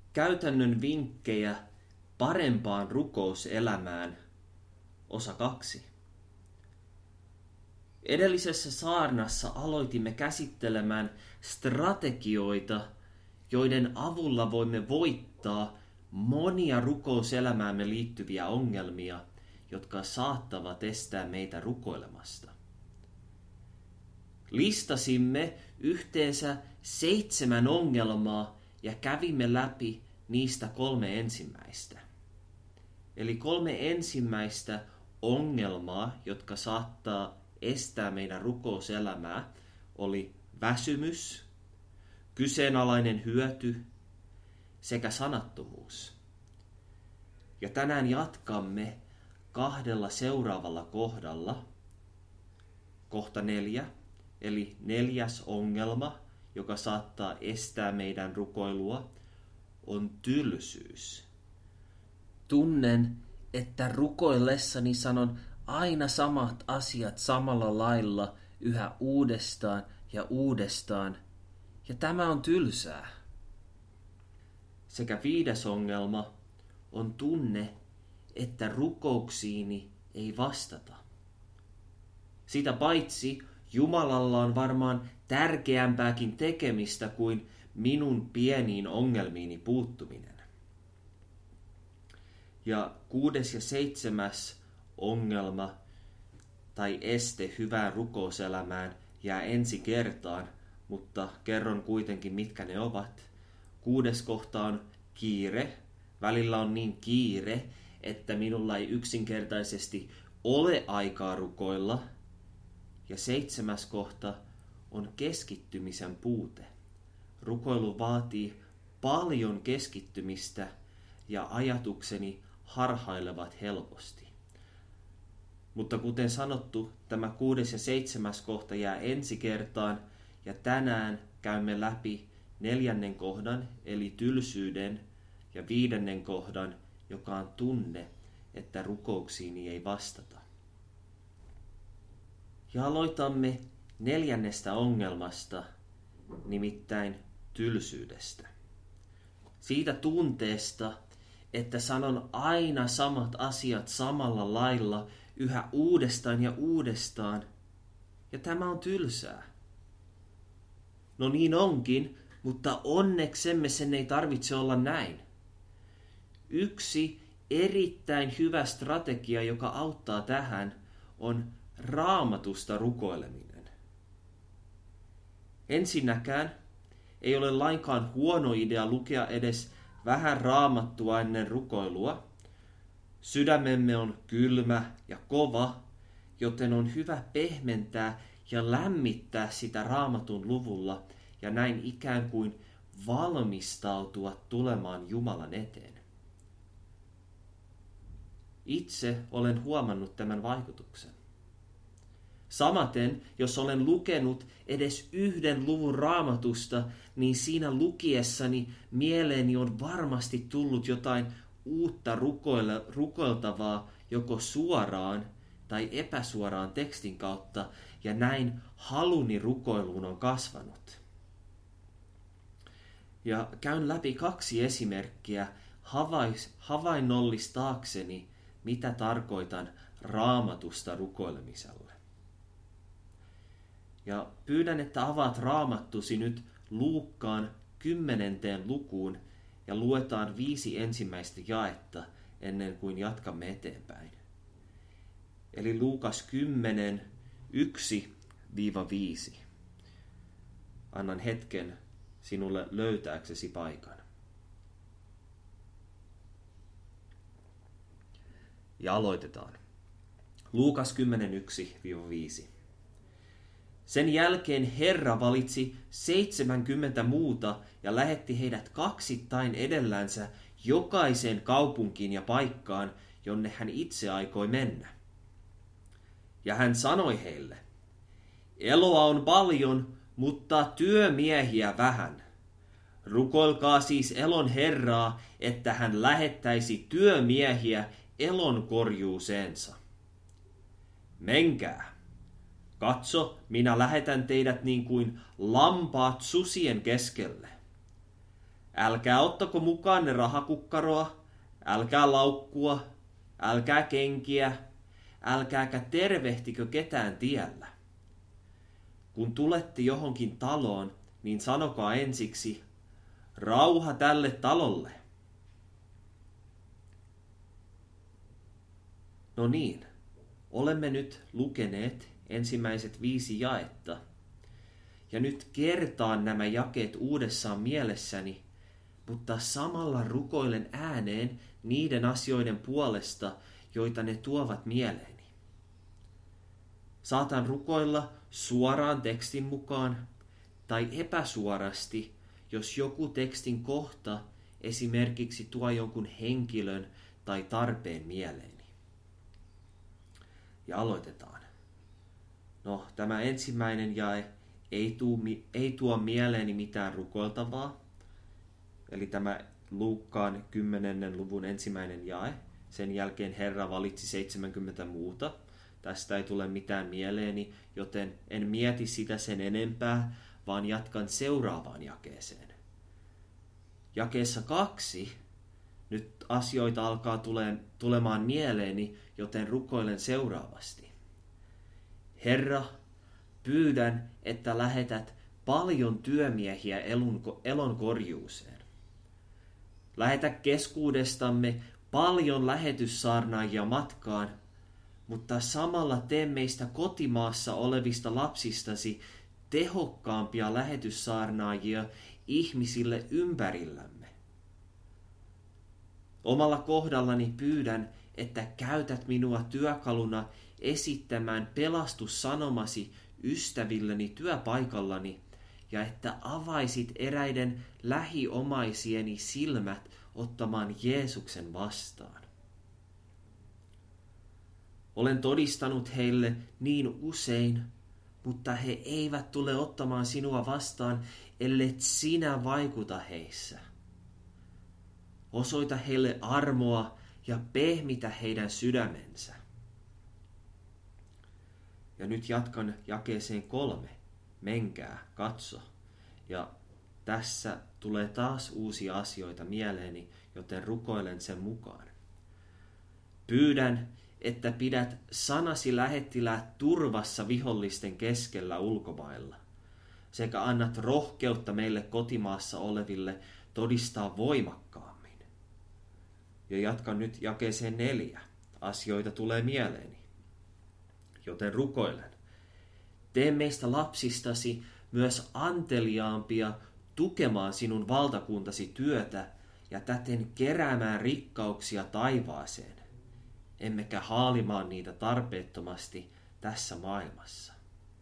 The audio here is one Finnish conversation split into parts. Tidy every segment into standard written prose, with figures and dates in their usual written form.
Käytännön vinkkejä parempaan rukouselämään, osa 2. Edellisessä saarnassa aloitimme käsittelemään strategioita, joiden avulla voimme voittaa monia rukouselämäämme liittyviä ongelmia, jotka saattavat estää meitä rukoilemasta. Listasimme yhteensä 7 ongelmaa ja kävimme läpi niistä 3 ensimmäistä. Eli 3 ensimmäistä ongelmaa, jotka saattaa estää meidän rukouselämää, oli väsymys, kyseenalainen hyöty sekä sanattomuus. Ja tänään jatkamme 2 seuraavalla kohdalla. Kohta 4, eli 4. ongelma, joka saattaa estää meidän rukoilua, on tylsyys. Tunnen, että rukoillessani sanon aina samat asiat samalla lailla yhä uudestaan ja uudestaan, ja tämä on tylsää. Sekä 5. ongelma on tunne, että rukouksiini ei vastata. Sitä paitsi Jumalalla on varmaan tärkeämpääkin tekemistä kuin minun pieniin ongelmiini puuttuminen. Ja 6. ja 7. ongelma tai este hyvään rukouselämään jää ensi kertaan, mutta kerron kuitenkin mitkä ne ovat. 6. kohta on kiire. Välillä on niin kiire, että minulla ei yksinkertaisesti ole aikaa rukoilla. Ja 7. kohta on keskittymisen puute. Rukoilu vaatii paljon keskittymistä ja ajatukseni harhailevat helposti. Mutta kuten sanottu, tämä 6. ja 7. kohta jää ensi kertaan ja tänään käymme läpi 4. kohdan eli tylsyyden ja 5. kohdan, joka on tunne, että rukouksiini ei vastata. Ja aloitamme 4. ongelmasta, nimittäin tylsyydestä. Siitä tunteesta, että sanon aina samat asiat samalla lailla yhä uudestaan ja uudestaan, ja tämä on tylsää. No niin onkin, mutta onneksemme sen ei tarvitse olla näin. Yksi erittäin hyvä strategia, joka auttaa tähän, on Raamatusta rukoileminen. Ensinnäkään ei ole lainkaan huono idea lukea edes vähän Raamattua ennen rukoilua. Sydämemme on kylmä ja kova, joten on hyvä pehmentää ja lämmittää sitä Raamatun luvulla ja näin ikään kuin valmistautua tulemaan Jumalan eteen. Itse olen huomannut tämän vaikutuksen. Samaten, jos olen lukenut edes 1 luvun Raamatusta, niin siinä lukiessani mieleeni on varmasti tullut jotain uutta rukoiltavaa joko suoraan tai epäsuoraan tekstin kautta, ja näin haluni rukoiluun on kasvanut. Ja käyn läpi 2 esimerkkiä havainnollistaakseni, mitä tarkoitan Raamatusta rukoilemiselle. Ja pyydän, että avaat Raamattusi nyt Luukkaan 10. lukuun ja luetaan 5 ensimmäistä jaetta ennen kuin jatkamme eteenpäin. Eli Luukas 10, 1-5. Annan hetken sinulle löytääksesi paikan. Ja aloitetaan. Luukas 10, 1-5. Sen jälkeen Herra valitsi 70 muuta ja lähetti heidät kaksittain edellänsä jokaiseen kaupunkiin ja paikkaan, jonne hän itse aikoi mennä. Ja hän sanoi heille, eloa on paljon, mutta työmiehiä vähän. Rukoilkaa siis elon Herraa, että hän lähettäisi työmiehiä elon korjuuseensa. Menkää. Katso, minä lähetän teidät niin kuin lampaat susien keskelle. älkää ottako mukaanne rahakukkaroa, älkää laukkua, älkää kenkiä, älkääkä tervehtikö ketään tiellä. Kun tulette johonkin taloon, niin sanokaa ensiksi, rauha tälle talolle. No niin, olemme nyt lukeneet ensimmäiset 5 jaetta. Ja nyt kertaan nämä jakeet uudessaan mielessäni, mutta samalla rukoilen ääneen niiden asioiden puolesta, joita ne tuovat mieleeni. Saatan rukoilla suoraan tekstin mukaan tai epäsuorasti, jos joku tekstin kohta esimerkiksi tuo jonkun henkilön tai tarpeen mieleeni. Ja aloitetaan. No, tämä ensimmäinen jae ei tuo mieleeni mitään rukoiltavaa. Eli tämä Luukkaan 10. luvun 1. jae. Sen jälkeen Herra valitsi 70 muuta. Tästä ei tule mitään mieleeni, joten en mieti sitä sen enempää, vaan jatkan seuraavaan jakeeseen. Jakeessa 2 nyt asioita alkaa tulemaan mieleeni, joten rukoilen seuraavasti. Herra, pyydän, että lähetät paljon työmiehiä elon korjuuseen. Lähetä keskuudestamme paljon lähetyssaarnaajia matkaan, mutta samalla tee meistä kotimaassa olevista lapsistasi tehokkaampia lähetyssaarnaajia ihmisille ympärillämme. Omalla kohdallani pyydän, että käytät minua työkaluna esittämään pelastussanomasi ystävilleni työpaikallani ja että avaisit eräiden lähiomaisieni silmät ottamaan Jeesuksen vastaan. Olen todistanut heille niin usein, mutta he eivät tule ottamaan sinua vastaan, ellet sinä vaikuta heissä. Osoita heille armoa ja pehmitä heidän sydämensä. Ja nyt jatkan jakeeseen 3. Menkää, katso. Ja tässä tulee taas uusia asioita mieleeni, joten rukoilen sen mukaan. Pyydän, että pidät sanasi lähettiläät turvassa vihollisten keskellä ulkomailla, sekä annat rohkeutta meille kotimaassa oleville todistaa voimakkaammin. Ja jatkan nyt jakeeseen 4. Asioita tulee mieleeni, joten rukoilen. Tee meistä lapsistasi myös anteliaampia tukemaan sinun valtakuntasi työtä ja täten keräämään rikkauksia taivaaseen, emmekä haalimaan niitä tarpeettomasti tässä maailmassa.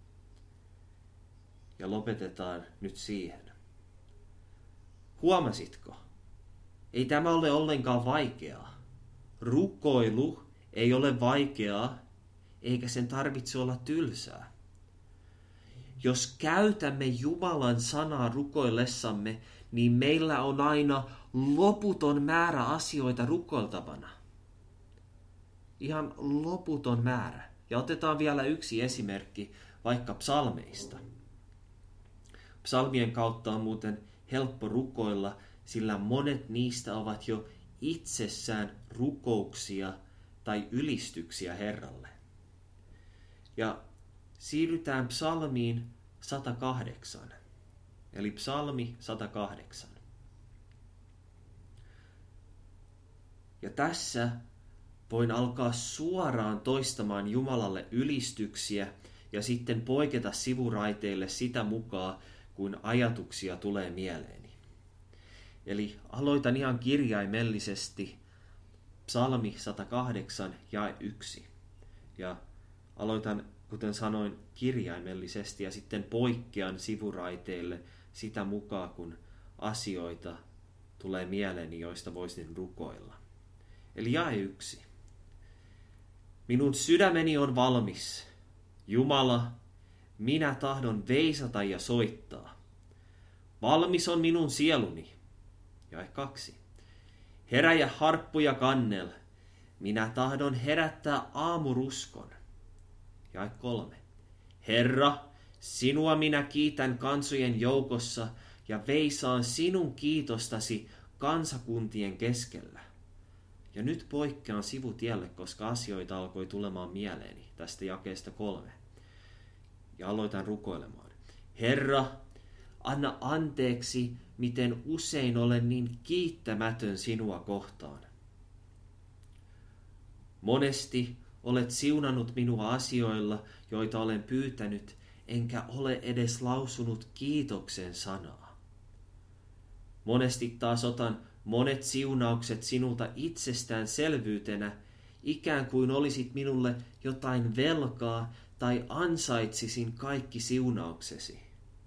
Ja lopetetaan nyt siihen. Huomasitko? Ei tämä ole ollenkaan vaikeaa. Rukoilu ei ole vaikeaa, eikä sen tarvitse olla tylsää. Jos käytämme Jumalan sanaa rukoillessamme, niin meillä on aina loputon määrä asioita rukoiltavana. Ihan loputon määrä. Ja otetaan vielä yksi esimerkki vaikka psalmeista. Psalmien kautta on muuten helppo rukoilla, sillä monet niistä ovat jo itsessään rukouksia tai ylistyksiä Herralle. Ja siirrytään psalmiin 108, eli psalmi 108. Ja tässä voin alkaa suoraan toistamaan Jumalalle ylistyksiä ja sitten poiketa sivuraiteille sitä mukaan, kun ajatuksia tulee mieleeni. Eli aloitan ihan kirjaimellisesti psalmi 108 jae 1. Ja aloitan, kuten sanoin, kirjaimellisesti ja sitten poikkean sivuraiteille sitä mukaan, kun asioita tulee mieleeni, joista voisin rukoilla. Eli jae 1. Minun sydämeni on valmis. Jumala, minä tahdon veisata ja soittaa. Valmis on minun sieluni. Jae 2. Heräjä harppu ja kannel. Minä tahdon herättää aamuruskon. Jae 3. Herra, sinua minä kiitän kansojen joukossa ja veisaan sinun kiitostasi kansakuntien keskellä. Ja nyt poikkean sivutielle, koska asioita alkoi tulemaan mieleeni tästä jakeesta 3. Ja aloitan rukoilemaan. Herra, anna anteeksi, miten usein olen niin kiittämätön sinua kohtaan. Monesti olet siunannut minua asioilla, joita olen pyytänyt, enkä ole edes lausunut kiitoksen sanaa. Monesti taas otan monet siunaukset sinulta itsestäänselvyytenä, ikään kuin olisit minulle jotain velkaa tai ansaitsisin kaikki siunauksesi.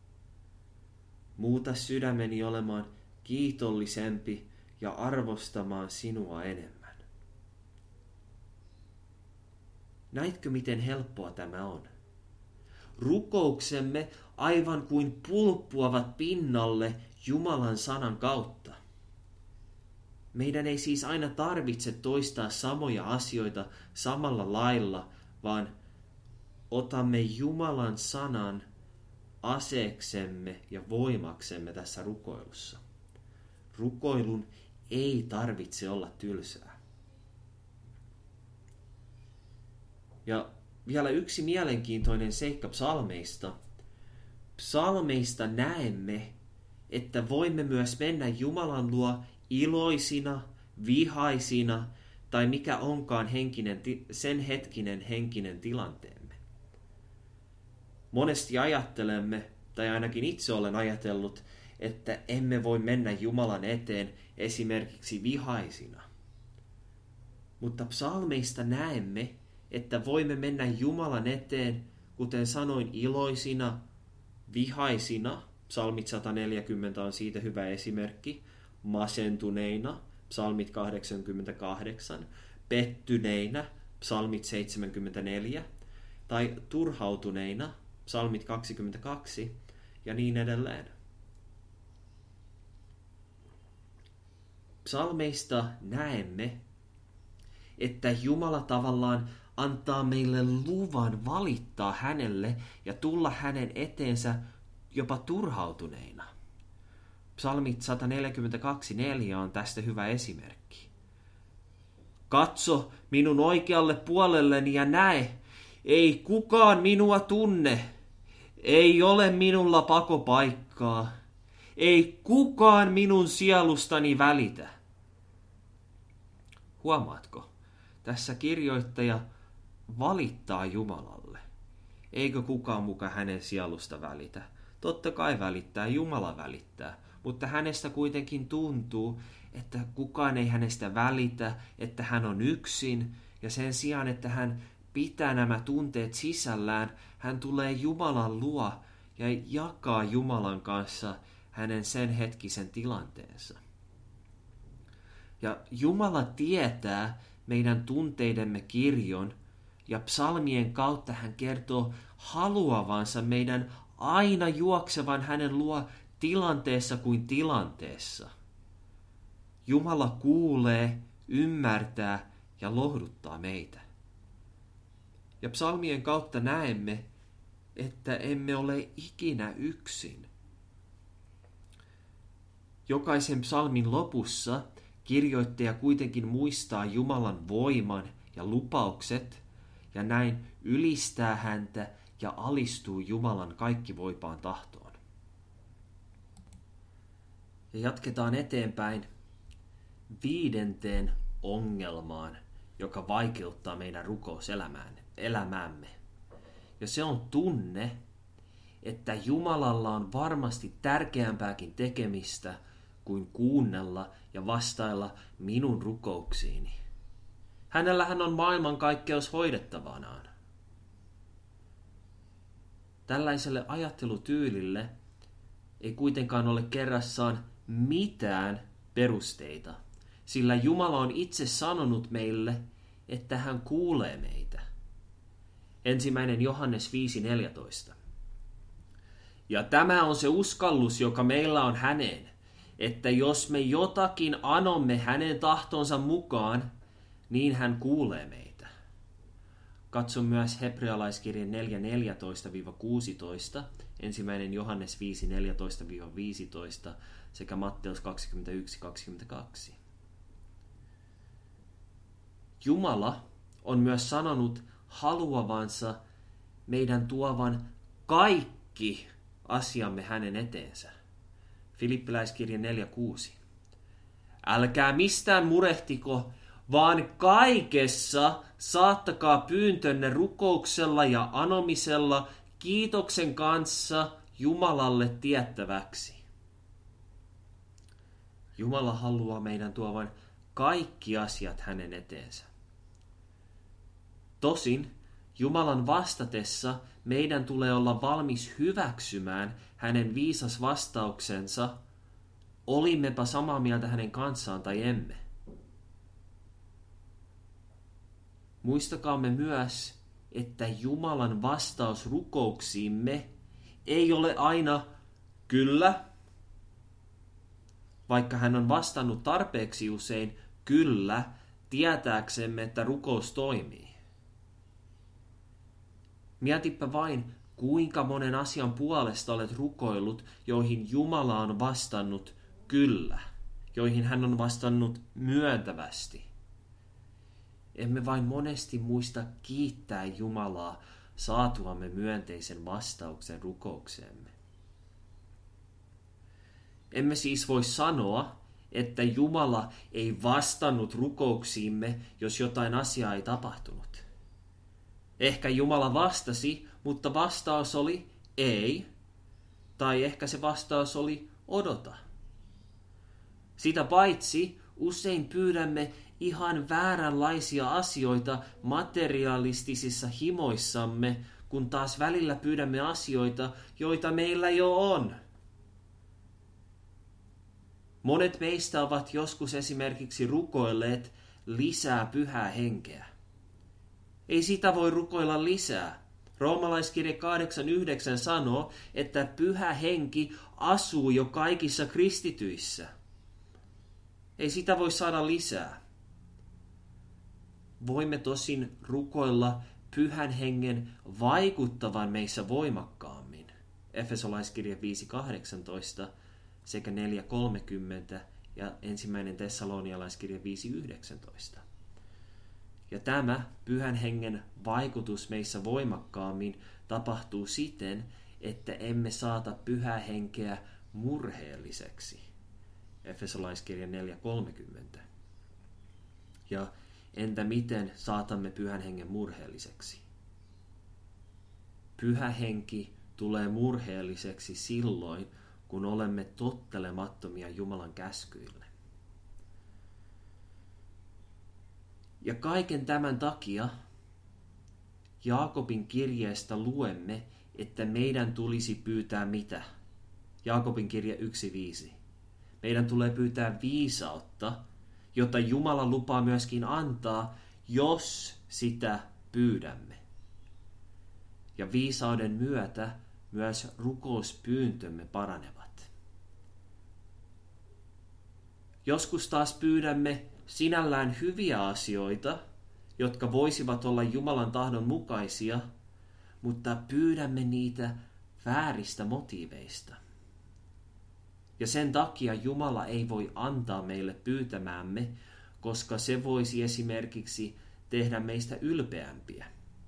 Muuta sydämeni olemaan kiitollisempi ja arvostamaan sinua enemmän. Näitkö, miten helppoa tämä on? Rukouksemme aivan kuin pulppuavat pinnalle Jumalan sanan kautta. Meidän ei siis aina tarvitse toistaa samoja asioita samalla lailla, vaan otamme Jumalan sanan aseeksemme ja voimaksemme tässä rukoilussa. Rukoilun ei tarvitse olla tylsää. Ja vielä yksi mielenkiintoinen seikka psalmeista. Psalmeista näemme, että voimme myös mennä Jumalan luo iloisina, vihaisina tai mikä onkaan sen hetkinen henkinen tilanteemme. Monesti ajattelemme, tai ainakin itse olen ajatellut, että emme voi mennä Jumalan eteen esimerkiksi vihaisina. Mutta psalmeista näemme, että voimme mennä Jumalan eteen, kuten sanoin, iloisina, vihaisina, psalmit 140 on siitä hyvä esimerkki, masentuneina, psalmit 88, pettyneinä, psalmit 74, tai turhautuneina, psalmit 22, ja niin edelleen. Psalmeista näemme, että Jumala tavallaan antaa meille luvan valittaa hänelle ja tulla hänen eteensä jopa turhautuneina. Psalmit 142:4 on tästä hyvä esimerkki. Katso minun oikealle puolelleni ja näe, ei kukaan minua tunne, ei ole minulla pakopaikkaa, ei kukaan minun sielustani välitä. Huomaatko? Tässä kirjoittaja valittaa Jumalalle. Eikö kukaan muka hänen sielusta välitä? Totta kai välittää, Jumala välittää, mutta hänestä kuitenkin tuntuu, että kukaan ei hänestä välitä, että hän on yksin, ja sen sijaan, että hän pitää nämä tunteet sisällään, hän tulee Jumalan luo ja jakaa Jumalan kanssa hänen sen hetkisen tilanteensa. Ja Jumala tietää meidän tunteidemme kirjon, ja psalmien kautta hän kertoo haluavansa meidän aina juoksevan hänen luo tilanteessa kuin tilanteessa. Jumala kuulee, ymmärtää ja lohduttaa meitä. Ja psalmien kautta näemme, että emme ole ikinä yksin. Jokaisen psalmin lopussa kirjoittaja kuitenkin muistaa Jumalan voiman ja lupaukset, ja näin ylistää häntä ja alistuu Jumalan kaikkivoipaan tahtoon. Ja jatketaan eteenpäin 5. ongelmaan, joka vaikeuttaa meidän rukouselämäämme. Ja se on tunne, että Jumalalla on varmasti tärkeämpääkin tekemistä kuin kuunnella ja vastailla minun rukouksiini. Hänellähän on maailmankaikkeus hoidettavanaan. Tällaiselle ajattelutyylille ei kuitenkaan ole kerrassaan mitään perusteita, sillä Jumala on itse sanonut meille, että hän kuulee meitä. 1. Johannes 5:14. Ja tämä on se uskallus, joka meillä on häneen, että jos me jotakin anomme hänen tahtonsa mukaan, niin hän kuulee meitä. Katso myös hebrealaiskirjan 4:14-16, 1. Johannes 5, 14-15 sekä Matteus 21, 22. Jumala on myös sanonut haluavansa meidän tuovan kaikki asiamme hänen eteensä. Filippiläiskirje 4:6. Älkää mistään murehtiko, vaan kaikessa saattakaa pyyntönne rukouksella ja anomisella kiitoksen kanssa Jumalalle tiettäväksi. Jumala haluaa meidän tuovan kaikki asiat hänen eteensä. Tosin Jumalan vastatessa meidän tulee olla valmis hyväksymään hänen viisas vastauksensa, olimmepa samaa mieltä hänen kanssaan tai emme. Muistakaamme myös, että Jumalan vastaus rukouksiimme ei ole aina kyllä, vaikka hän on vastannut tarpeeksi usein kyllä, tietääksemme, että rukous toimii. Mietipä vain, kuinka monen asian puolesta olet rukoillut, joihin Jumala on vastannut kyllä, joihin hän on vastannut myöntävästi. Emme vain monesti muista kiittää Jumalaa saatuamme myönteisen vastauksen rukoukseemme. Emme siis voi sanoa, että Jumala ei vastannut rukouksiimme, jos jotain asiaa ei tapahtunut. Ehkä Jumala vastasi, mutta vastaus oli ei, tai ehkä se vastaus oli odota. Sitä paitsi usein pyydämme ihan vääränlaisia asioita materialistisissa himoissamme, kun taas välillä pyydämme asioita, joita meillä jo on. Monet meistä ovat joskus esimerkiksi rukoilleet lisää pyhää henkeä. Ei sitä voi rukoilla lisää. Roomalaiskirje 8:9 sanoo, että pyhä henki asuu jo kaikissa kristityissä. Ei sitä voi saada lisää. Voimme tosin rukoilla pyhän hengen vaikuttavan meissä voimakkaammin. Efesolaiskirje 5:18 sekä 4:30 ja 1. Tessalonialaiskirje 5:19. Ja tämä pyhän hengen vaikutus meissä voimakkaammin tapahtuu siten, että emme saata pyhää henkeä murheelliseksi. Efesolaiskirja 4:30. Ja entä miten saatamme pyhän hengen murheelliseksi? Pyhä henki tulee murheelliseksi silloin, kun olemme tottelemattomia Jumalan käskyille. Ja kaiken tämän takia Jaakobin kirjeestä luemme, että meidän tulisi pyytää mitä? Jaakobin kirje 1:5. Meidän tulee pyytää viisautta, jota Jumala lupaa myöskin antaa, jos sitä pyydämme. Ja viisauden myötä myös rukouspyyntömme paranevat. Joskus taas pyydämme sinällään hyviä asioita, jotka voisivat olla Jumalan tahdon mukaisia, mutta pyydämme niitä vääristä motiiveista. Ja sen takia Jumala ei voi antaa meille pyytämäämme, koska se voisi esimerkiksi tehdä meistä ylpeämpiä.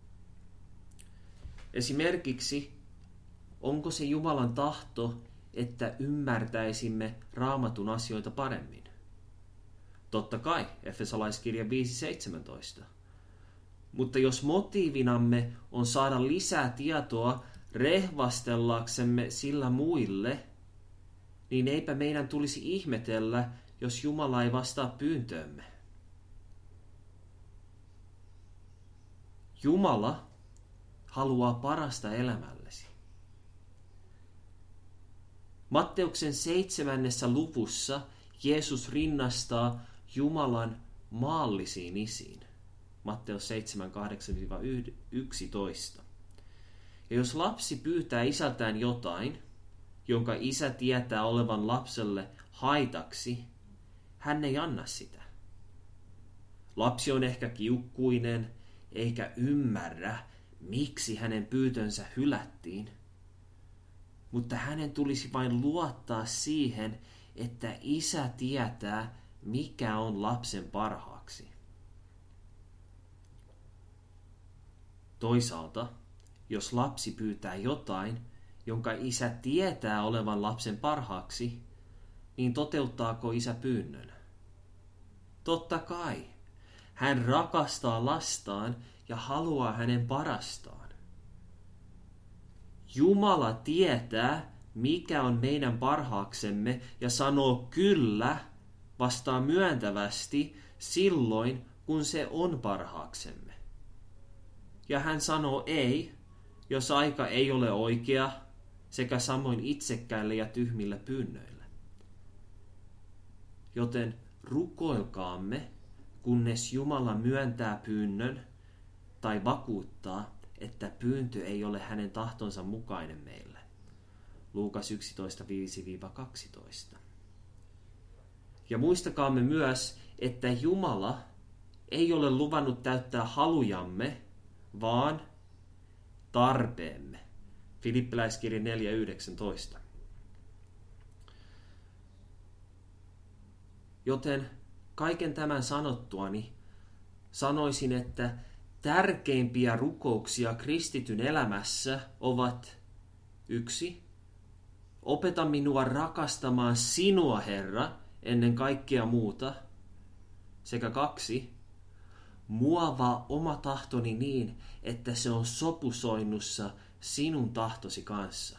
Esimerkiksi, onko se Jumalan tahto, että ymmärtäisimme Raamatun asioita paremmin? Totta kai, Efesolaiskirja 5:17. Mutta jos motiivinamme on saada lisää tietoa rehvastellaksemme sillä muille, niin eipä meidän tulisi ihmetellä, jos Jumala ei vastaa pyyntöömme. Jumala haluaa parasta elämällesi. Matteuksen 7. luvussa Jeesus rinnastaa Jumalan maallisiin isiin. Matteus 7:8-11. Ja jos lapsi pyytää isältään jotain, jonka isä tietää olevan lapselle haitaksi, hän ei anna sitä. Lapsi on ehkä kiukkuinen, eikä ymmärrä, miksi hänen pyytönsä hylättiin. mutta hänen tulisi vain luottaa siihen, että isä tietää, mikä on lapsen parhaaksi. Toisaalta, jos lapsi pyytää jotain, jonka isä tietää olevan lapsen parhaaksi, niin toteuttaako isä pyynnön? Totta kai. Hän rakastaa lastaan ja haluaa hänen parastaan. Jumala tietää, mikä on meidän parhaaksemme ja sanoo kyllä, vastaa myöntävästi silloin, kun se on parhaaksemme. Ja hän sanoo ei, jos aika ei ole oikea, sekä samoin itsekkäille ja tyhmille pyynnöille. Joten rukoilkaamme, kunnes Jumala myöntää pyynnön tai vakuuttaa, että pyyntö ei ole hänen tahtonsa mukainen meille. Luukas 11:5-12. Ja muistakaamme myös, että Jumala ei ole luvannut täyttää halujamme, vaan tarpeemme. Filippiläiskirja 4:19. Joten kaiken tämän sanottuani sanoisin, että tärkeimpiä rukouksia kristityn elämässä ovat 1. Opeta minua rakastamaan sinua, Herra, ennen kaikkea muuta. Sekä 2. Muovaa oma tahtoni niin, että se on sopusoinnussa sinun tahtosi kanssa.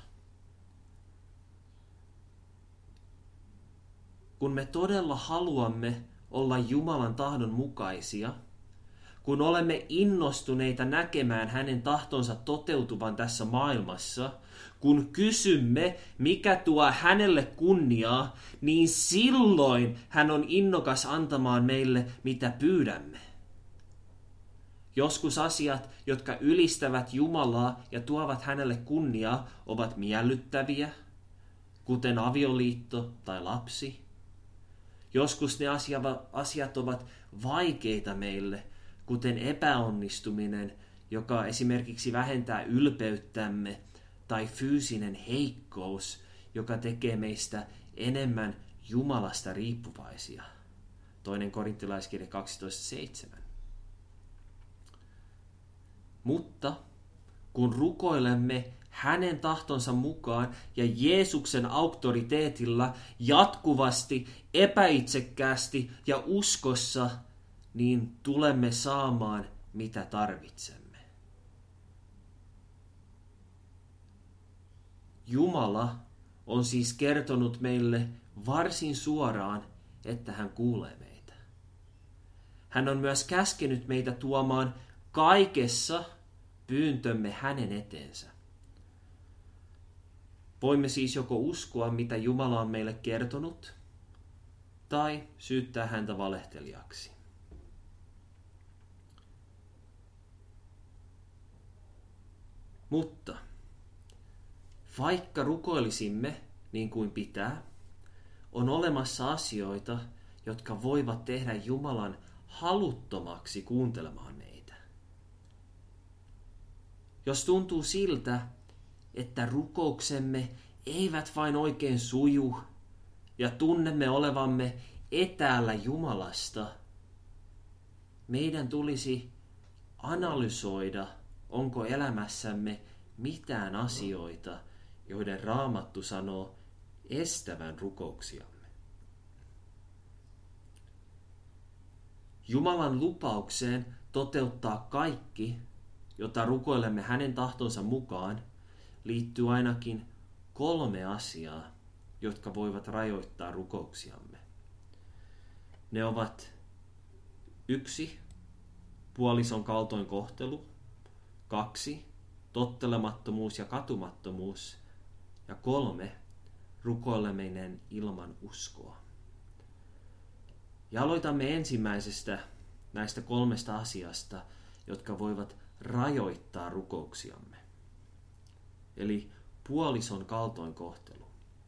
Kun me todella haluamme olla Jumalan tahdon mukaisia, kun olemme innostuneita näkemään hänen tahtonsa toteutuvan tässä maailmassa, kun kysymme, mikä tuo hänelle kunniaa, niin silloin hän on innokas antamaan meille, mitä pyydämme. Joskus asiat, jotka ylistävät Jumalaa ja tuovat hänelle kunniaa, ovat miellyttäviä, kuten avioliitto tai lapsi. Joskus ne asiat ovat vaikeita meille, kuten epäonnistuminen, joka esimerkiksi vähentää ylpeyttämme, tai fyysinen heikkous, joka tekee meistä enemmän Jumalasta riippuvaisia. 2. Korinttilaiskirja 12:7. Mutta kun rukoilemme hänen tahtonsa mukaan ja Jeesuksen auktoriteetilla jatkuvasti, epäitsekkäästi ja uskossa, niin tulemme saamaan, mitä tarvitsemme. Jumala on siis kertonut meille varsin suoraan, että hän kuulee meitä. Hän on myös käskenyt meitä tuomaan kaikessa pyyntömme hänen eteensä. Voimme siis joko uskoa, mitä Jumala on meille kertonut, tai syyttää häntä valehtelijaksi. Mutta vaikka rukoilisimme niin kuin pitää, on olemassa asioita, jotka voivat tehdä Jumalan haluttomaksi kuuntelemaan meitä. Jos tuntuu siltä, että rukouksemme eivät vain oikein suju ja tunnemme olevamme etäällä Jumalasta, meidän tulisi analysoida, onko elämässämme mitään asioita, joiden Raamattu sanoo estävän rukouksiamme. Jumalan lupaukseen toteuttaa kaikki, jota rukoilemme hänen tahtonsa mukaan, liittyy ainakin 3 asiaa, jotka voivat rajoittaa rukouksiamme. Ne ovat 1. Puolison kaltoinkohtelu, 2. Tottelemattomuus ja katumattomuus, ja 3. Rukoileminen ilman uskoa. Ja aloitamme ensimmäisestä näistä 3 asiasta, jotka voivat rajoittaa rukouksiamme. Eli puolison kaltoinkohtelu.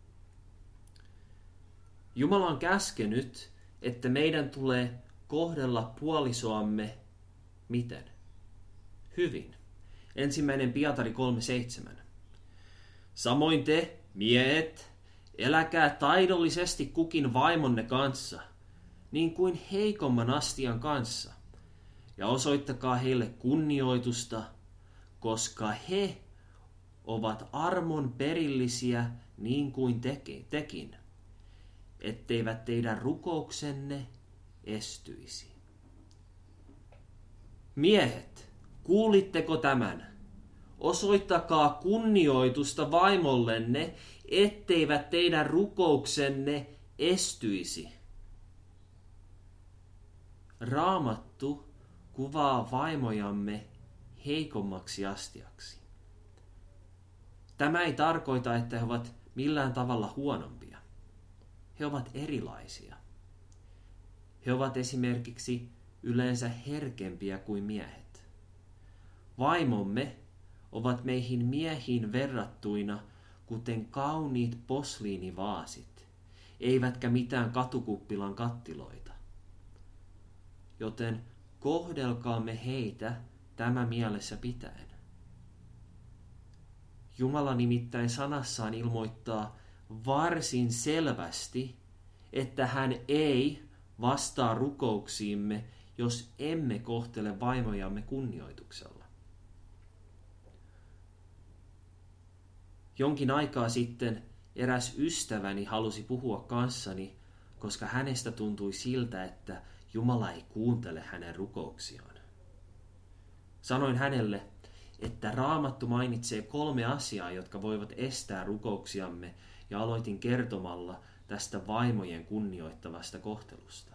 Jumala on käskenyt, että meidän tulee kohdella puolisoamme miten? Hyvin. 1. Pietari 3:7. Samoin te, miehet, eläkää taidollisesti kukin vaimonne kanssa, niin kuin heikomman astian kanssa, ja osoittakaa heille kunnioitusta, koska he ovat armon perillisiä niin kuin tekin, etteivät teidän rukouksenne estyisi. Miehet, kuulitteko tämän? Osoittakaa kunnioitusta vaimollenne, etteivät teidän rukouksenne estyisi. Raamattu kuvaa vaimojamme heikommaksi astiaksi. Tämä ei tarkoita, että he ovat millään tavalla huonompia. He ovat erilaisia. He ovat esimerkiksi yleensä herkempiä kuin miehet. Vaimomme ovat meihin miehiin verrattuina kuten kauniit posliinivaasit, eivätkä mitään katukuppilan kattiloita. Joten kohdelkaamme heitä tämä mielessä pitäen. Jumala nimittäin sanassaan ilmoittaa varsin selvästi, että hän ei vastaa rukouksiimme, jos emme kohtele vaimojamme kunnioituksella. Jonkin aikaa sitten eräs ystäväni halusi puhua kanssani, koska hänestä tuntui siltä, että Jumala ei kuuntele hänen rukouksiaan. Sanoin hänelle, että Raamattu mainitsee 3 asiaa, jotka voivat estää rukouksiamme, ja aloitin kertomalla tästä vaimojen kunnioittavasta kohtelusta.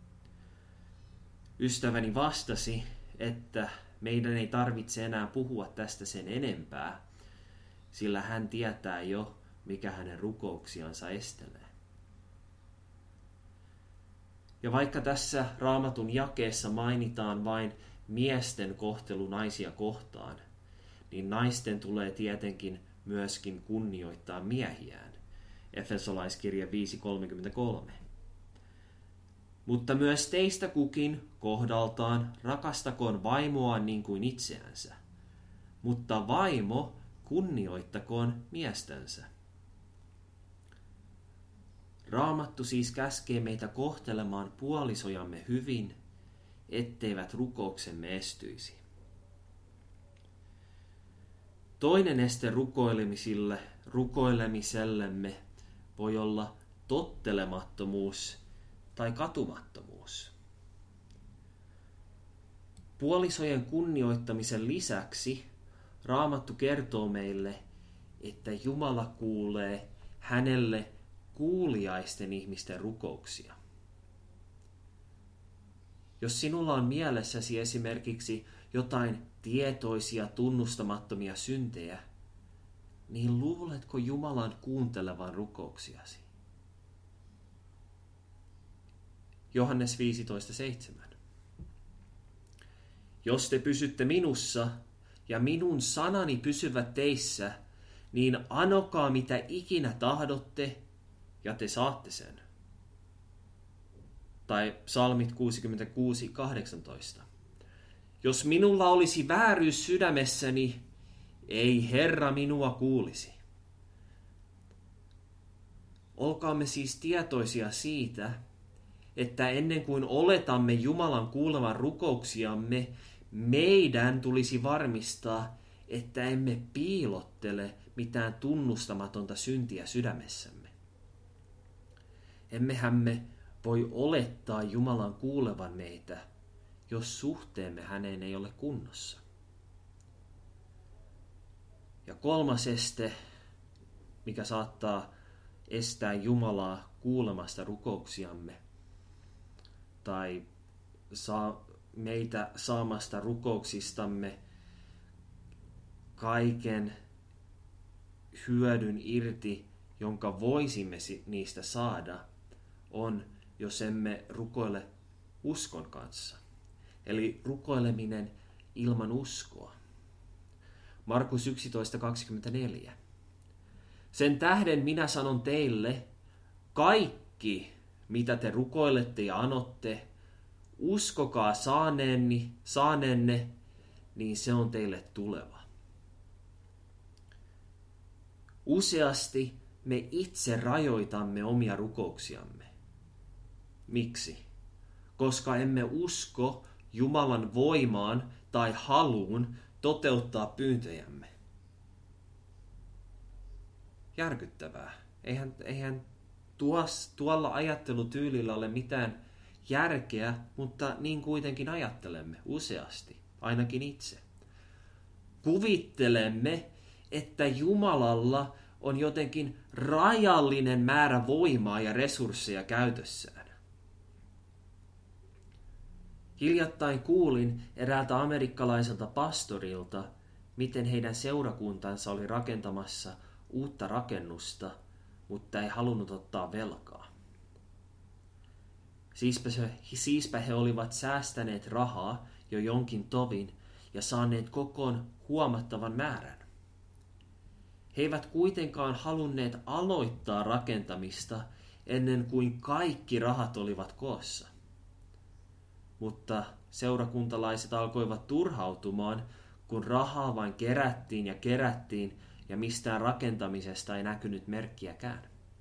Ystäväni vastasi, että meidän ei tarvitse enää puhua tästä sen enempää, sillä hän tietää jo, mikä hänen rukouksiansa estelee. Ja vaikka tässä Raamatun jakeessa mainitaan vain miesten kohtelu naisia kohtaan, niin naisten tulee tietenkin myöskin kunnioittaa miehiään. Efesolaiskirje 5.33. Mutta myös teistä kukin kohdaltaan rakastakoon vaimoaan niin kuin itseänsä, mutta vaimo kunnioittakoon miestänsä. Raamattu siis käskee meitä kohtelemaan puolisojamme hyvin, etteivät rukouksemme estyisi. Toinen este rukoilemisellemme voi olla tottelemattomuus tai katumattomuus. Puolisojen kunnioittamisen lisäksi Raamattu kertoo meille, että Jumala kuulee hänelle kuuliaisten ihmisten rukouksia. Jos sinulla on mielessäsi esimerkiksi jotain tietoisia tunnustamattomia syntejä, niin luuletko Jumalan kuuntelevan rukouksiasi? Johannes 15.7. Jos te pysytte minussa ja minun sanani pysyvät teissä, niin anokaa mitä ikinä tahdotte ja te saatte sen. Tai psalmit 66.18. Jos minulla olisi vääryys sydämessäni, ei Herra minua kuulisi. Olkaamme siis tietoisia siitä, että ennen kuin oletamme Jumalan kuulevan rukouksiamme, meidän tulisi varmistaa, että emme piilottele mitään tunnustamatonta syntiä sydämessämme. Emmehän me voi olettaa Jumalan kuulevan meitä, jos suhteemme häneen ei ole kunnossa. Ja 3. este, mikä saattaa estää Jumalaa kuulemasta rukouksiamme tai meitä saamasta rukouksistamme kaiken hyödyn irti, jonka voisimme niistä saada, on, jos emme rukoile uskon kanssa. Eli rukoileminen ilman uskoa. Markus 11.24. Sen tähden minä sanon teille, kaikki mitä te rukoilette ja anotte, uskokaa saaneenne, niin se on teille tuleva. Useasti me itse rajoitamme omia rukouksiamme. Miksi? Koska emme usko Jumalan voimaan tai haluun toteuttaa pyyntöjämme. Järkyttävää. Eihän tuolla ajattelutyylillä ole mitään järkeä, mutta niin kuitenkin ajattelemme useasti, ainakin itse. Kuvittelemme, että Jumalalla on jotenkin rajallinen määrä voimaa ja resursseja käytössään. Hiljattain kuulin eräältä amerikkalaiselta pastorilta, miten heidän seurakuntansa oli rakentamassa uutta rakennusta, mutta ei halunnut ottaa velkaa. Siispä he olivat säästäneet rahaa jo jonkin tovin ja saaneet kokoon huomattavan määrän. He eivät kuitenkaan halunneet aloittaa rakentamista ennen kuin kaikki rahat olivat koossa. Mutta seurakuntalaiset alkoivat turhautumaan, kun rahaa vain kerättiin ja mistään rakentamisesta ei näkynyt merkkiäkään.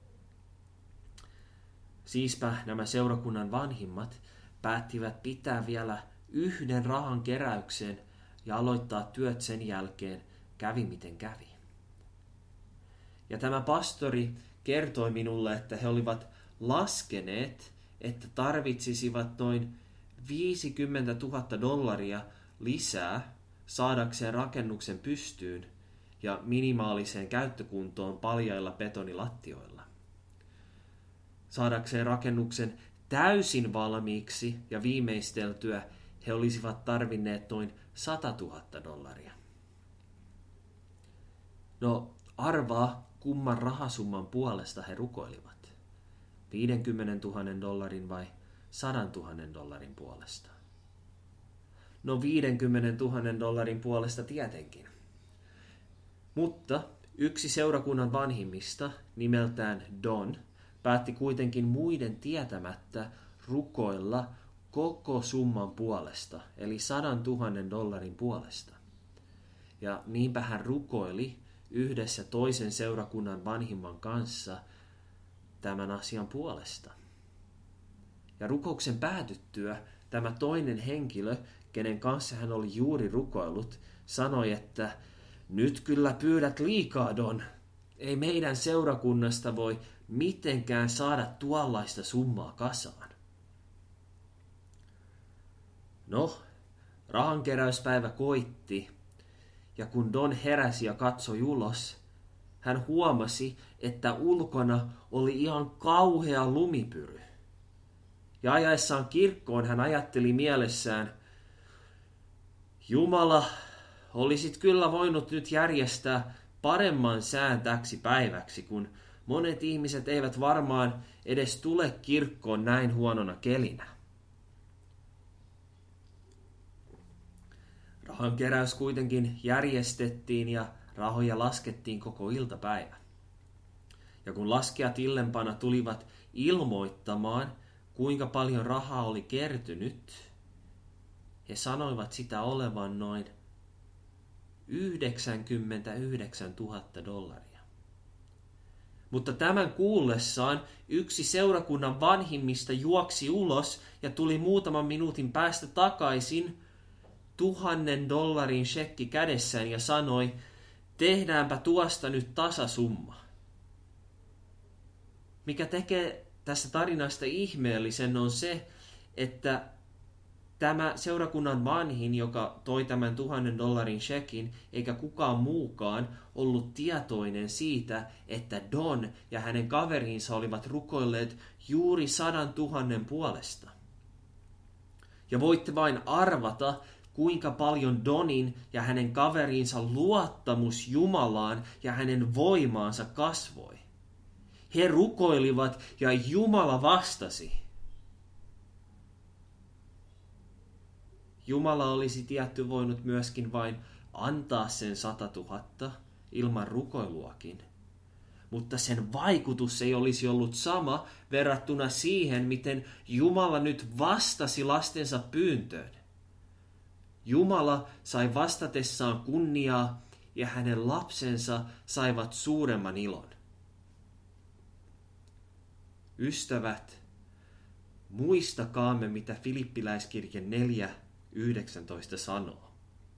Siispä nämä seurakunnan vanhimmat päättivät pitää vielä yhden rahan keräyksen ja aloittaa työt sen jälkeen, kävi miten kävi. Ja tämä pastori kertoi minulle, että he olivat laskeneet, että tarvitsisivat noin $50,000 lisää saadakseen rakennuksen pystyyn ja minimaaliseen käyttökuntoon paljailla betonilattioilla. Saadakseen rakennuksen täysin valmiiksi ja viimeisteltyä he olisivat tarvinneet noin $100,000. No, arvaa kumman rahasumman puolesta he rukoilivat. $50,000 vai $100,000 puolesta? No $50,000 puolesta tietenkin. Mutta yksi seurakunnan vanhimmista, nimeltään Don, päätti kuitenkin muiden tietämättä rukoilla koko summan puolesta, eli $100,000 puolesta. Ja niinpä hän rukoili yhdessä toisen seurakunnan vanhimman kanssa tämän asian puolesta. Ja rukouksen päätyttyä tämä toinen henkilö, kenen kanssa hän oli juuri rukoillut, sanoi, että nyt kyllä pyydät liikaa, Don. Ei meidän seurakunnasta voi mitenkään saada tuollaista summaa kasaan. No, rahankeräyspäivä koitti, ja kun Don heräsi ja katsoi ulos, hän huomasi, että ulkona oli ihan kauhea lumipyry. Ja ajaessaan kirkkoon hän ajatteli mielessään, Jumala, olisit kyllä voinut nyt järjestää paremman sään täksi päiväksi, kun monet ihmiset eivät varmaan edes tule kirkkoon näin huonona kelinä. Rahankeräys kuitenkin järjestettiin ja rahoja laskettiin koko iltapäivä. Ja kun laskijat illempana tulivat ilmoittamaan, kuinka paljon rahaa oli kertynyt, he sanoivat sitä olevan noin $99,000. Mutta tämän kuullessaan yksi seurakunnan vanhimmista juoksi ulos ja tuli muutaman minuutin päästä takaisin $1,000 shekki kädessään ja sanoi, tehdäänpä tuosta nyt tasasumma. Mikä tekee tästä tarinasta ihmeellisen on se, että tämä seurakunnan vanhin, joka toi tämän $1,000 shekin, eikä kukaan muukaan ollut tietoinen siitä, että Don ja hänen kaverinsa olivat rukoilleet juuri 100,000 puolesta. Ja voitte vain arvata, kuinka paljon Donin ja hänen kaverinsa luottamus Jumalaan ja hänen voimaansa kasvoi. He rukoilivat ja Jumala vastasi. Jumala olisi tietty voinut myöskin vain antaa sen 100,000 ilman rukoiluakin. Mutta sen vaikutus ei olisi ollut sama verrattuna siihen, miten Jumala nyt vastasi lastensa pyyntöön. Jumala sai vastatessaan kunniaa ja hänen lapsensa saivat suuremman ilon. Ystävät, muistakaamme, mitä Filippiläiskirje 4:19 sanoo.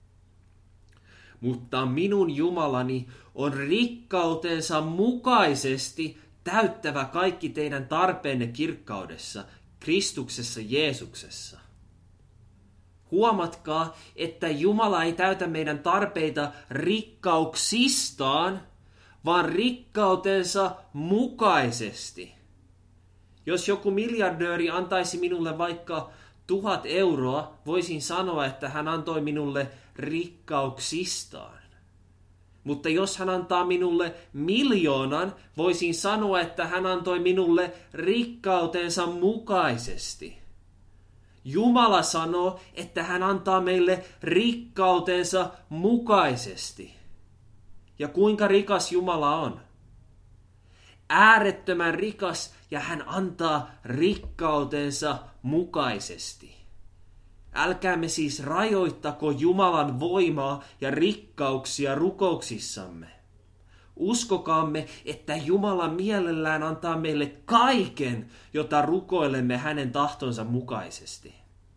Mutta minun Jumalani on rikkautensa mukaisesti täyttävä kaikki teidän tarpeenne kirkkaudessa, Kristuksessa Jeesuksessa. Huomatkaa, että Jumala ei täytä meidän tarpeita rikkauksistaan, vaan rikkautensa mukaisesti. Jos joku miljardööri antaisi minulle vaikka 1,000 euroa, voisin sanoa, että hän antoi minulle rikkauksistaan. Mutta jos hän antaa minulle 1,000,000, voisin sanoa, että hän antoi minulle rikkautensa mukaisesti. Jumala sanoo, että hän antaa meille rikkautensa mukaisesti. Ja kuinka rikas Jumala on? Äärettömän rikas, ja hän antaa rikkautensa mukaisesti. Älkäämme siis rajoittako Jumalan voimaa ja rikkauksia rukouksissamme. Uskokaamme, että Jumala mielellään antaa meille kaiken, jota rukoilemme hänen tahtonsa mukaisesti.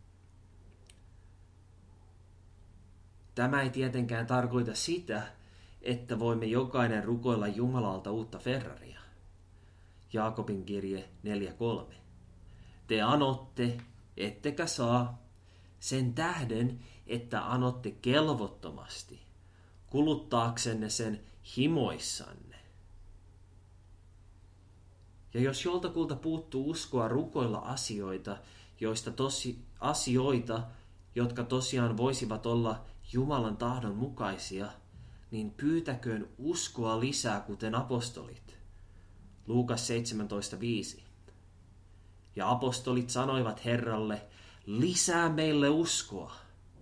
Tämä ei tietenkään tarkoita sitä, että voimme jokainen rukoilla Jumalalta uutta Ferraria. Jaakobin kirje 4:3. Te anotte, ettekä saa, sen tähden, että anotte kelvottomasti, kuluttaaksenne sen himoissanne. Ja jos joltakulta puuttuu uskoa rukoilla asioita, jotka tosiaan voisivat olla Jumalan tahdon mukaisia, niin pyytäköön uskoa lisää, kuten apostolit. Luukas 17:5. Ja apostolit sanoivat Herralle, lisää meille uskoa.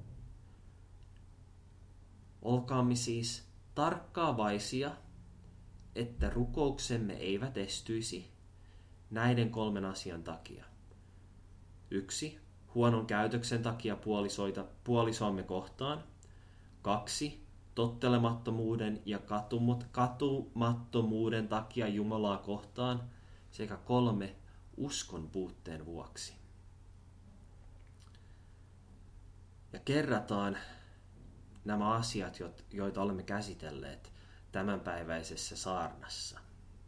Olkaamme siis tarkkaavaisia, että rukouksemme eivät estyisi näiden 3 asian takia. 1. Huonon käytöksen takia puolisoamme kohtaan. 2. Tottelemattomuuden ja katumattomuuden takia Jumalaa kohtaan. Sekä 3. Uskon puutteen vuoksi. Ja kerrataan nämä asiat, joita olemme käsitelleet tämänpäiväisessä saarnassa.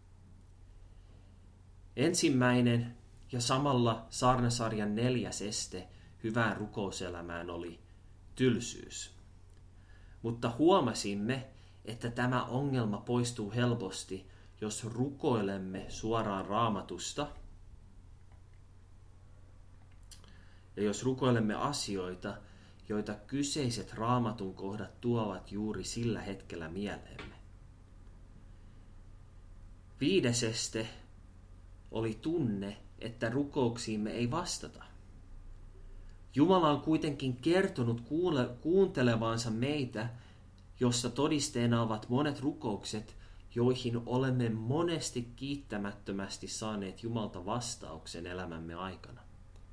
Ensimmäinen ja samalla saarnasarjan 4. este hyvään rukouselämään oli tylsyys. Mutta huomasimme, että tämä ongelma poistuu helposti, jos rukoilemme suoraan Raamatusta ja jos rukoilemme asioita, joita kyseiset Raamatun kohdat tuovat juuri sillä hetkellä mieleemme. 5. este oli tunne, että rukouksiimme ei vastata. Jumala on kuitenkin kertonut kuuntelevansa meitä, jossa todisteena ovat monet rukoukset, joihin olemme monesti kiittämättömästi saaneet Jumalta vastauksen elämämme aikana.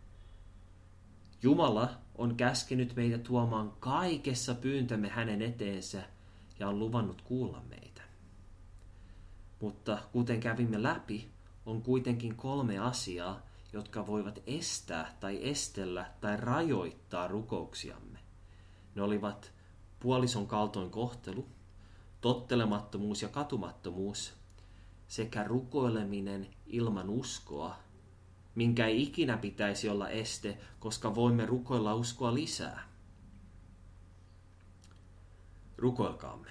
Jumala on käskenyt meitä tuomaan kaikessa pyyntömme hänen eteensä ja on luvannut kuulla meitä. Mutta kuten kävimme läpi, on kuitenkin 3 asiaa, jotka voivat estää tai estellä tai rajoittaa rukouksiamme. Ne olivat puolison kaltoinkohtelu, tottelemattomuus ja katumattomuus sekä rukoileminen ilman uskoa, minkä ei ikinä pitäisi olla este, koska voimme rukoilla uskoa lisää. Rukoilkaamme.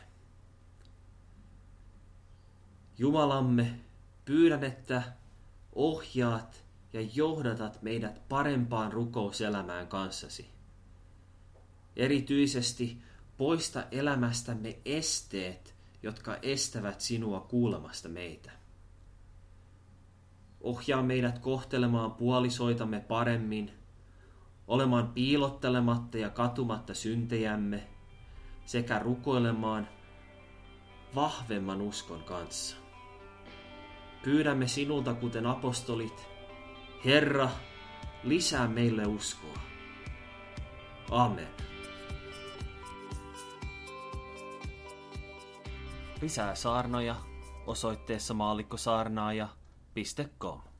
Jumalamme, pyydän, että ohjaat ja johdatat meidät parempaan rukouselämään kanssasi. Erityisesti poista elämästämme esteet, jotka estävät sinua kuulemasta meitä. Ohjaa meidät kohtelemaan puolisoitamme paremmin, olemaan piilottelematta ja katumatta syntejämme, sekä rukoilemaan vahvemman uskon kanssa. Pyydämme sinulta, kuten apostolit, Herra, lisää meille uskoa. Amen. Lisää saarnoja osoitteessa maallikkosaarnaaja.com.